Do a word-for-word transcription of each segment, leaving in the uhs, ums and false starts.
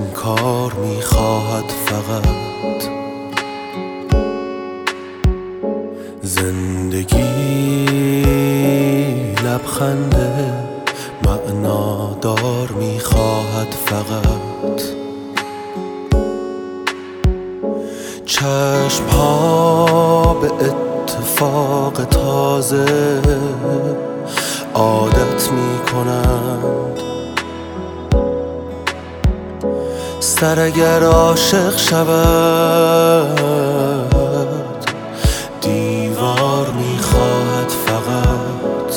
کار میخواهد فقط زندگی لبخنده معنادار میخواهد فقط چشم ها به اتفاق تازه عادت میکنند سر اگر عاشق شود دیوار میخواهد فقط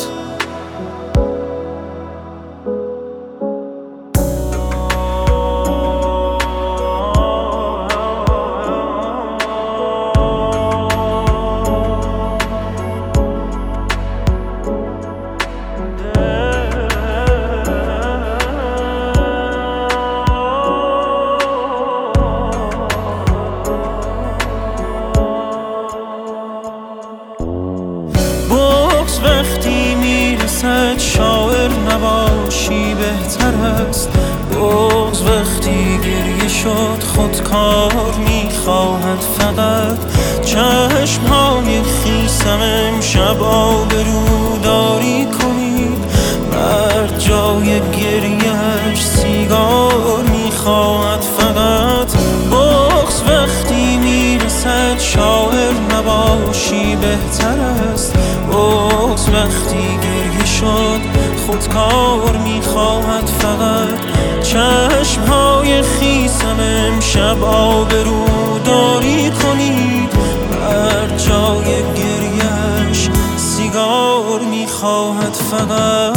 وقتی میرسد شاعر نباشی بهتر است بغض وقتی گریه شد خودکار میخواهد فقط چشمهای خیسم امشب آبروداری کنید مرد جای گریهش سیگار میخواهد فقط بغض وقتی میرسد شاعر نباشی بهتر است بغض وقتی گریه شد خودکار میخواهد فقط چشمهای خیسم امشب آبروداری کنید بر جای گریهش سیگار میخواهد فقط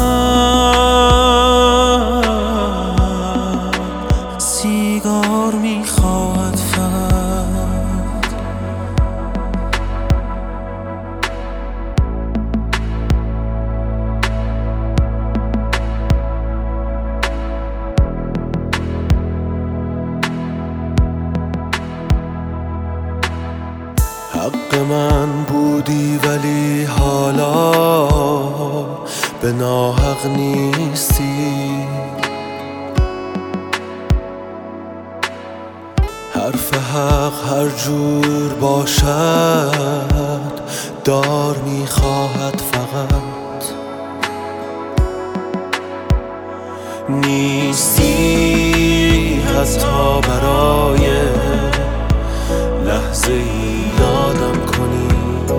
سیگار میخواهد فقط حق من بودی ولی حالا به ناحق نیستی حرف حق هر جور باشد دار میخواهد فقط نیستی حتی برای لحظه ای یادم کنی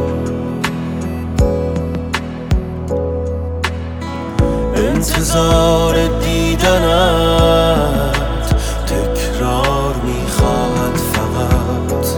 انتظار دیدنت تکرار میخواهد فقط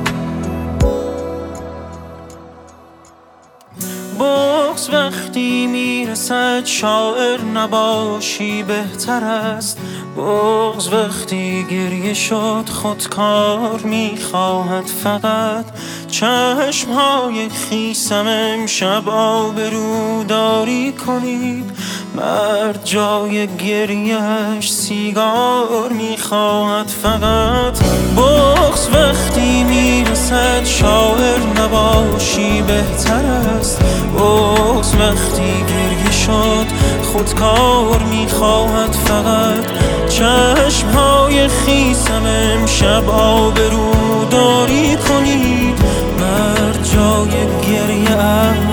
بغض وقتی میرسد شاعر نباشی بهتر است بغض وقتی گریه شد خودکار میخواهد فقط چشمهای خیسم امشب آبروداری کنید مرد جای گریهش سیگار میخواهد فقط بغض وقتی میرسد شاعر نباشی بهتر است بغض وقتی گریه شد خودکار میخواهد فقط چشمهای خیسم امشب آبروداری کنید مرد جای گریه